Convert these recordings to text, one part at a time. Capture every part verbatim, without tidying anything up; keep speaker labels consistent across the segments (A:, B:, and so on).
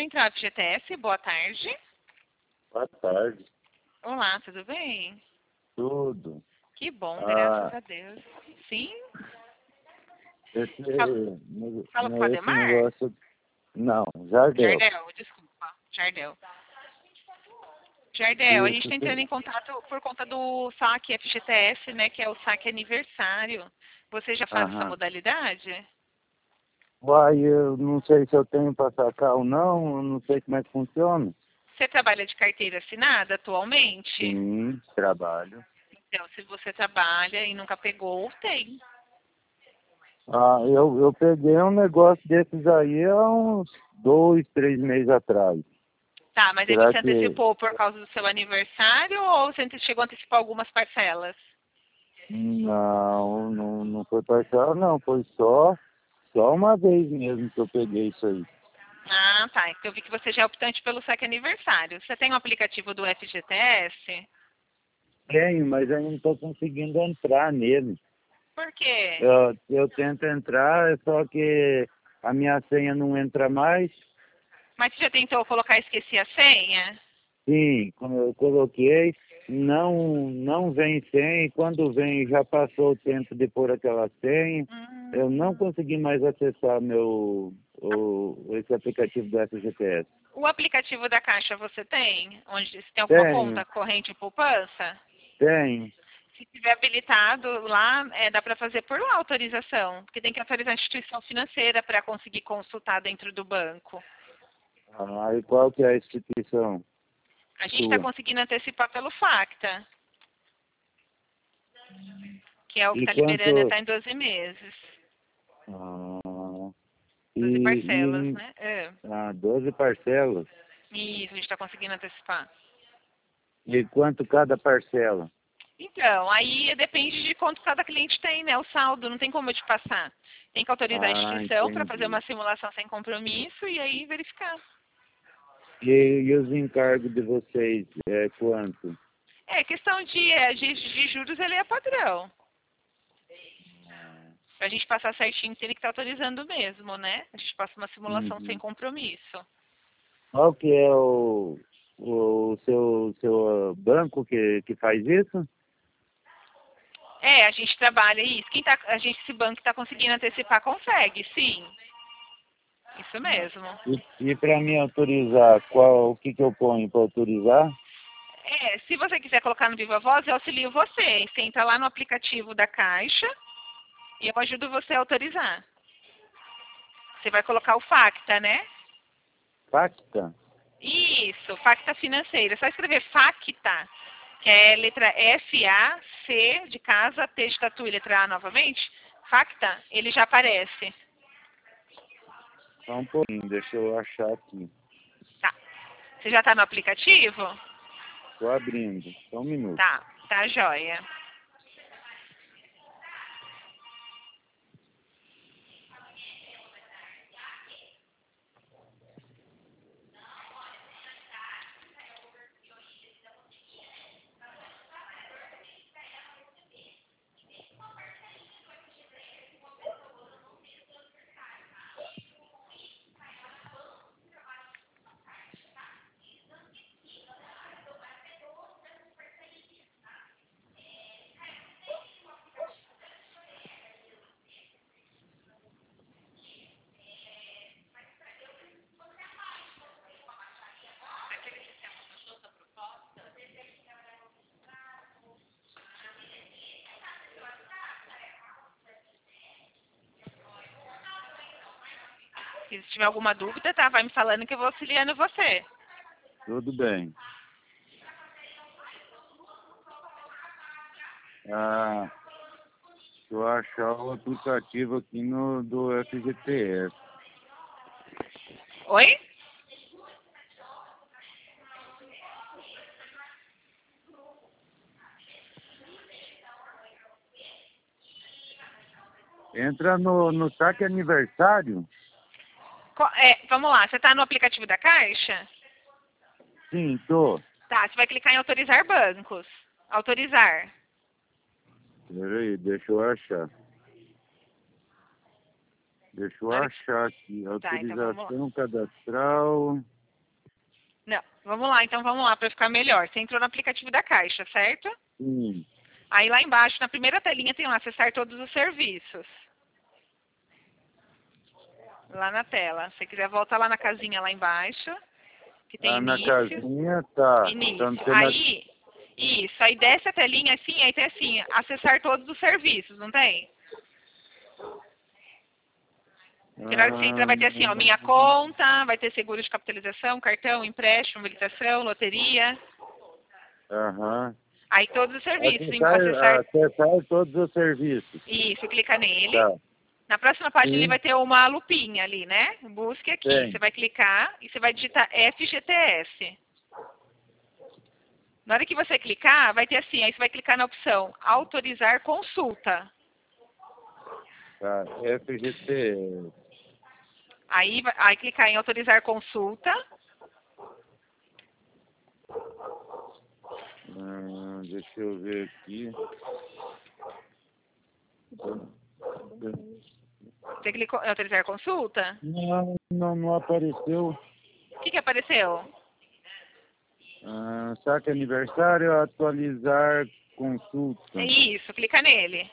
A: Central F G T S, boa tarde.
B: Boa tarde.
A: Olá, tudo bem?
B: Tudo.
A: Que bom,
B: Ah,
A: graças a Deus. Sim?
B: Esse,
A: Fala,
B: ne-
A: fala com o
B: ne- esse
A: Ademar?
B: negócio... Não, Jardel.
A: Jardel, desculpa. Jardel. Jardel, a gente
B: Isso,
A: está entrando
B: sim.
A: em contato por conta do saque F G T S, né, que é o saque aniversário. Você já faz essa
B: Aham.
A: modalidade?
B: Uai, eu não sei se eu tenho para sacar ou não, eu não sei como é que funciona.
A: Você trabalha de carteira assinada atualmente?
B: Sim, trabalho.
A: Então, se você trabalha e nunca pegou, tem.
B: Ah, eu, eu peguei um negócio desses aí há uns dois, três meses atrás.
A: Tá, mas aí
B: Será
A: você
B: que...
A: antecipou por causa do seu aniversário ou você ante- chegou a antecipar algumas parcelas?
B: Não, não, não foi parcial, não. Foi só, só uma vez mesmo que eu peguei isso aí.
A: Ah, tá. Então eu vi que você já é optante pelo saque aniversário. Você tem o aplicativo do F G T S?
B: Tenho, mas eu não estou conseguindo entrar nele.
A: Por quê?
B: Eu, eu tento entrar, só que a minha senha não entra mais.
A: Mas você já tentou colocar esqueci a senha?
B: Sim, como eu coloquei, não, não vem senha, e quando vem já passou o tempo de pôr aquela senha. Eu não
A: Hum.
B: consegui mais acessar meu, o, esse aplicativo do F G T S.
A: O aplicativo da Caixa você tem? Onde você tem alguma
B: Tenho,
A: conta corrente ou poupança?
B: tenho.
A: Se tiver habilitado lá, é, dá para fazer por lá a autorização, porque tem que autorizar a instituição financeira para conseguir consultar dentro do banco.
B: Ah, e qual que é a instituição
A: A gente está
B: sua?
A: conseguindo antecipar pelo Facta, que é o que
B: E
A: está liberando
B: quanto...
A: até em doze meses.
B: Ah,
A: doze
B: e,
A: parcelas,
B: e
A: né? É.
B: ah, doze parcelas.
A: Isso, a gente está conseguindo antecipar.
B: E quanto cada parcela?
A: Então, aí depende de quanto cada cliente tem, né? O saldo, não tem como eu te passar. Tem que autorizar a
B: Ah,
A: instituição para fazer
B: entendi.
A: uma simulação sem compromisso e aí verificar.
B: E, e os encargos de vocês, é quanto?
A: É, questão de, é, de, de juros, ele é padrão. Pra gente passar certinho, tem que estar autorizando mesmo, né? A gente passa uma simulação sem
B: Uhum.
A: compromisso.
B: Qual que é o, o seu, seu banco que, que faz isso?
A: É, a gente trabalha isso. Quem tá, a gente, esse banco está conseguindo antecipar, consegue, sim. Isso
B: Ah.
A: mesmo.
B: E, e para mim autorizar, qual, o que, que eu ponho para autorizar?
A: É, se você quiser colocar no Viva Voz, eu auxilio você. Você entra lá no aplicativo da Caixa e eu ajudo você a autorizar. Você vai colocar o Facta, né?
B: Facta?
A: Isso, Facta Financeira. É só escrever Facta, que é letra F A C de casa, T de tatu e letra A novamente. Facta, ele já aparece.
B: Só um pouquinho, deixa eu achar aqui.
A: Tá. Você já está no aplicativo?
B: Estou abrindo, só um minuto.
A: Tá, tá joia. Se tiver alguma dúvida, tá? Vai me falando que eu vou auxiliando você.
B: Tudo bem. Ah, deixa eu achar o aplicativo aqui no, do F G T S.
A: Oi?
B: Entra no, no saque aniversário?
A: Co- é, vamos lá, você está no aplicativo da Caixa?
B: Sim, tô.
A: Tá, você vai clicar em autorizar bancos. Autorizar.
B: Peraí, deixa eu achar. Deixa eu
A: Na hora que-
B: achar aqui.
A: Tá, então vamos lá.
B: Autorização cadastral.
A: Vamos lá, então vamos lá para ficar melhor. Você entrou no aplicativo da Caixa, certo?
B: Sim.
A: Aí lá embaixo, na primeira telinha, tem lá acessar todos os serviços. Lá na tela. Se você quiser, volta lá na casinha lá embaixo. Que tem
B: Ah, na
A: início.
B: casinha tá.
A: Início.
B: Então, tem na...
A: Aí, isso. Aí desce a telinha assim, aí tem assim, acessar todos os serviços, não tem? Porque na hora que você entra vai ter assim, ó, minha conta, vai ter seguro de capitalização, cartão, empréstimo, habilitação, loteria.
B: Aham.
A: Aí todos os serviços. em
B: Acessar,
A: Acessar.
B: acessar todos os serviços.
A: Isso, clica nele.
B: Tá.
A: Na próxima página
B: Sim.
A: ele vai ter uma lupinha ali, né? Busque aqui.
B: Tem.
A: Você vai clicar e você vai digitar F G T S. Na hora que você clicar, vai ter assim, aí você vai clicar na opção autorizar consulta.
B: Tá. F G T.
A: Aí, vai- aí clicar em autorizar consulta.
B: Hum, deixa eu ver aqui.
A: Você clicou em autorizar consulta?
B: Não, não, não apareceu.
A: O que, que apareceu?
B: Ah, saque aniversário, atualizar consulta.
A: É isso, clica nele.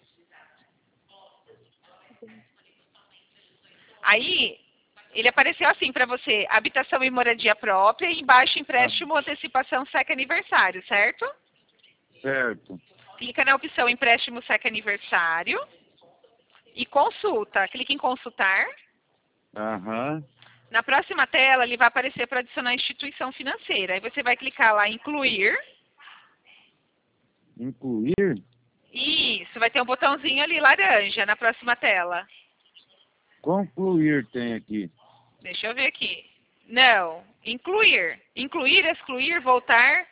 A: Aí, ele apareceu assim para você, habitação e moradia própria, e embaixo empréstimo, antecipação, saque aniversário, certo?
B: Certo.
A: Clica na opção empréstimo, saque aniversário e consulta. Clica em consultar.
B: Aham.
A: Na próxima tela, ele vai aparecer para adicionar instituição financeira. Aí você vai clicar lá em incluir.
B: Incluir?
A: Isso, vai ter um botãozinho ali laranja na próxima tela.
B: Concluir tem aqui.
A: Deixa eu ver aqui. Não, incluir. Incluir, excluir, voltar.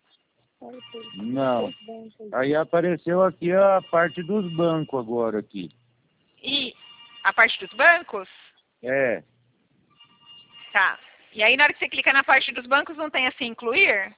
B: Não. Aí apareceu aqui a parte dos bancos agora aqui.
A: E a parte dos bancos?
B: É.
A: Tá. E aí na hora que você clica na parte dos bancos, não tem assim incluir?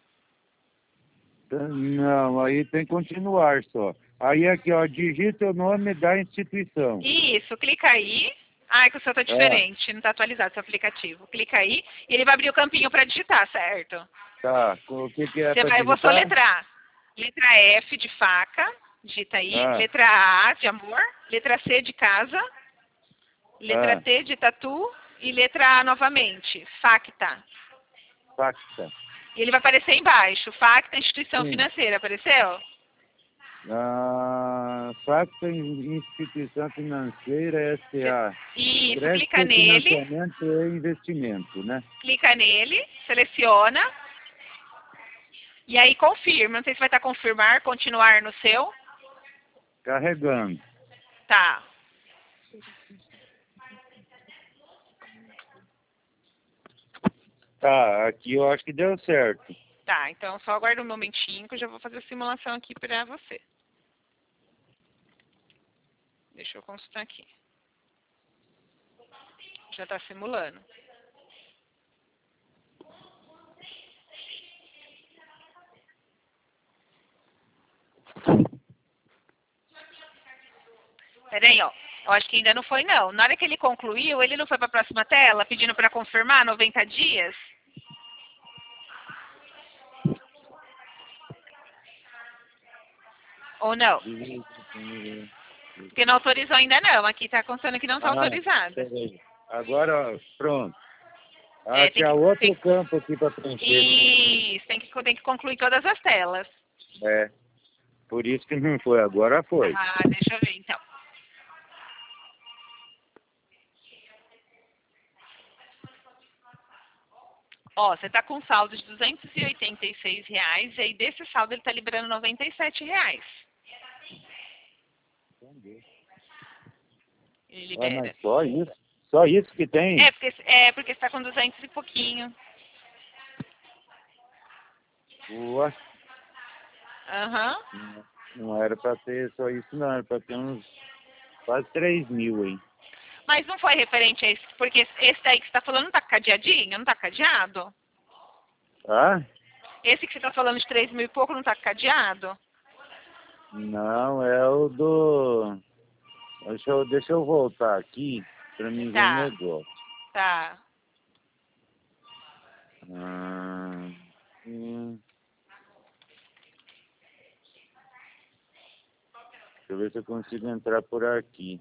B: Não, aí tem continuar só. Aí aqui, ó, digita o nome da instituição.
A: Isso, clica aí. Ah, é que o seu tá diferente, não tá atualizado o seu aplicativo. Clica aí e ele vai abrir o campinho para digitar, certo?
B: Tá, o que que é
A: Você
B: para
A: vai, eu vou
B: digitar?
A: soletrar. Letra F de faca, digita aí.
B: Ah.
A: Letra A de amor. Letra C de casa. Letra
B: Ah.
A: T de tatu. E letra A novamente, facta.
B: Facta.
A: E ele vai aparecer embaixo, facta, instituição
B: Sim.
A: financeira, apareceu?
B: Ah, Facta Instituição Financeira S A.
A: Isso,
B: Crédito,
A: clica nele,
B: financiamento e investimento, né?
A: clica nele, seleciona. E aí confirma, não sei se vai estar confirmar, continuar no seu.
B: Carregando.
A: Tá.
B: Tá, aqui eu acho que deu certo.
A: Tá, então só aguarda um momentinho que eu já vou fazer a simulação aqui para você. Deixa eu consultar aqui. Já está simulando. Peraí, ó. Eu acho que ainda não foi, não. Na hora que ele concluiu, ele não foi para a próxima tela, pedindo para confirmar noventa dias? Ou não? Porque não autorizou ainda não. Aqui está constando que não está
B: Ah,
A: autorizado.
B: peraí. Agora, ó, pronto. Ah,
A: É, tem
B: tinha
A: que-
B: outro
A: tem-
B: campo aqui para preencher.
A: Isso, tem que, tem que concluir todas as telas.
B: É. Por isso que não foi, agora foi.
A: Ah, deixa eu ver então. Ó, você está com saldo de duzentos e oitenta e seis reais e aí desse saldo ele está liberando noventa e sete reais. Ele
B: Ah,
A: libera.
B: mas só isso? Só isso que tem?
A: É, porque é, porque você está com duzentos e pouquinho.
B: Ué,
A: Aham.
B: não não era para ter só isso não, era para ter uns quase três mil aí.
A: Mas não foi referente a esse, porque esse daí que você está falando não está cadeadinho, não está cadeado?
B: Ah?
A: Esse que você está falando de três mil e pouco não está cadeado?
B: Não, é o do... Deixa eu, deixa eu voltar aqui para mim ver o
A: Tá.
B: negócio.
A: Tá.
B: Ah... Hum. Deixa eu ver se eu consigo entrar por aqui.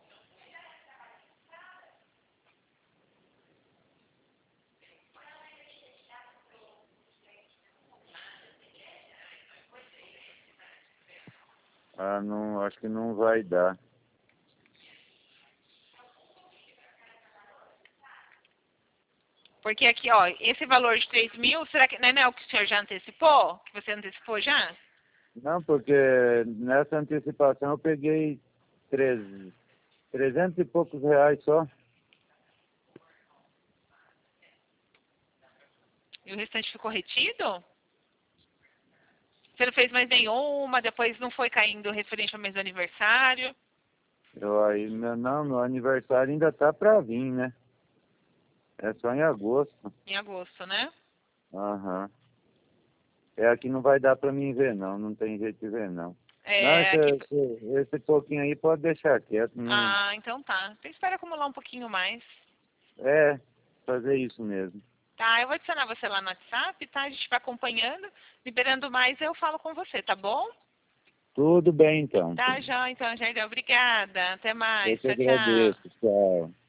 B: Ah, não, acho que não vai dar.
A: Porque aqui, ó, esse valor de três mil, será que não é, não é o que o senhor já antecipou? Que você antecipou já?
B: Não, porque nessa antecipação eu peguei três, trezentos e poucos reais só.
A: E o restante ficou retido? Você não fez mais nenhuma, depois não foi caindo referente ao mês do aniversário?
B: Eu aí, meu, não, meu aniversário ainda tá pra vir, né? É só em agosto.
A: Em agosto, né?
B: Aham. É, aqui não vai dar pra mim ver, não. Não tem jeito de ver, não. Não,
A: É,
B: esse,
A: aqui...
B: esse, esse pouquinho aí pode deixar quieto. Não...
A: Ah, então tá. Você espera acumular um pouquinho mais.
B: É, fazer isso mesmo.
A: Tá, eu vou adicionar você lá no WhatsApp, tá? A gente vai acompanhando. Liberando mais, eu falo com você, tá bom?
B: Tudo bem, então.
A: Tá, João. Então, Jardel, obrigada. Até
B: Eu
A: mais.
B: te
A: Tchau, tchau.
B: agradeço. Tchau.